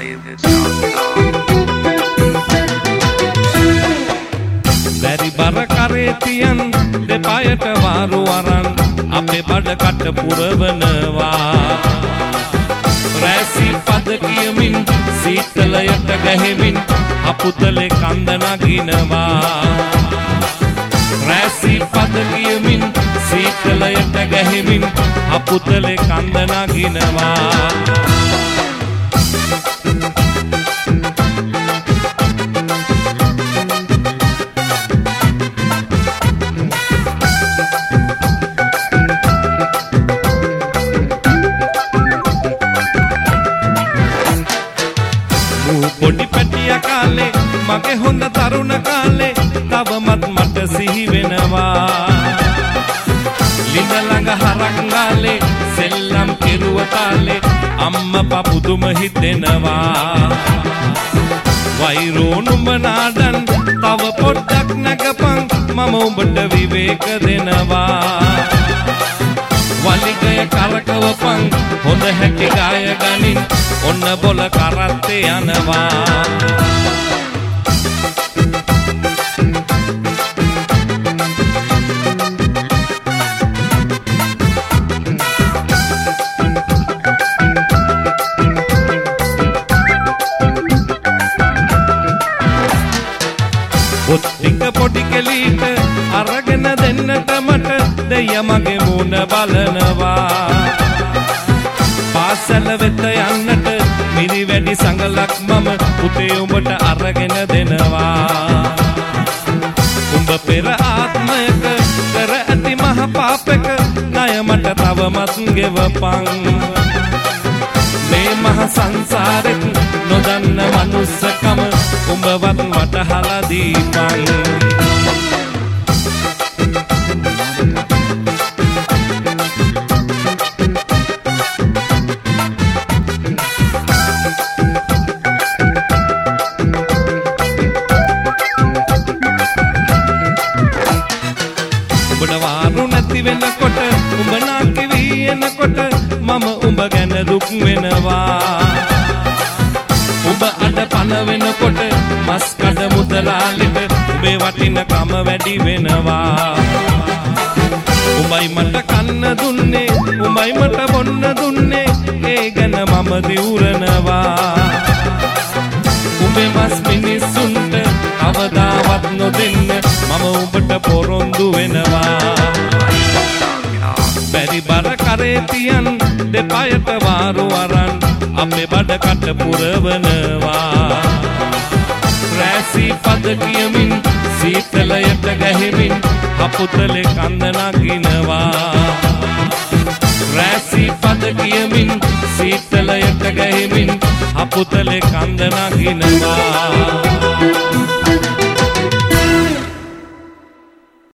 Dari bara kare tiyan depayata waru aran ape bada කට පුරවනවා රැසි පද කියමින් සීතලයට ගැහෙමින් අපුතලේ කන්ද නගිනවා රැසි පද කියමින් සීතලයට ගැහෙමින් අපුතලේ කන්ද නගිනවා පොඩි පැටියා කාලේ මගේ හොඳ තරුණ කාලේ තවමත් මට සිහි වෙනවා ලිඳ ළඟ හරක් ගාලේ සෙල්ලම් කෙරුව කාලේ අම්මා පුදුම හිතෙනවා වෛරෝ නුඹ නාඩන් තව පොඩ්ඩක් නැගපන් මම ඔබට විවේක දෙනවා වලිගය කරකවපන් හොඳ හැටි ගාය ගනින් ඔන්න බොල කරත්තේ යනවා ඔත්තික පොඩි කෙලීට අරගෙන දෙන්නට මට දෙය මගේ මූණ බලනවා පාසල වෙත යන්නට මිරි වැඩි සංගලක් මම පුතේ උඹට අරගෙන දෙනවා උඹ පෙර ආත්මයක කර ඇති මහ පාපක ණය මට තවමත් ගෙවපන් මේ මහ සංසාරෙත් නොදන්න මනුස්සකම උඹවත් වටහලා දීපන් වෙනකොට උඹ නාකි වීනකොට මම උඹ ගැන දුක් වෙනවා උඹ අඩ පන වෙනකොට මස් කඩ මුදලාලිට උඹේ වටිනකම වැඩි වෙනවා උඹයි මට කන්න දුන්නේ උඹයි මට බොන්න දුන්නේ ඒ ගැන මම දිවුරනවා උඹේ මස් මිනිස්සුන්ට අවදාවත් නොදෙන්න මම උඹට පොරොන්දු වෙනවා බැරි බර කරේ තියන් දෙපයට වාරු අරන් අපේ බඩ කට පුරවනවා රැසි පද කියමින් සීතලයට ගැහෙමින් අපුතලේ කන්ද නගිනවා රැසි පද කියමින් සීතලයට ගැහෙමින් අපුතලේ කන්ද නගිනවා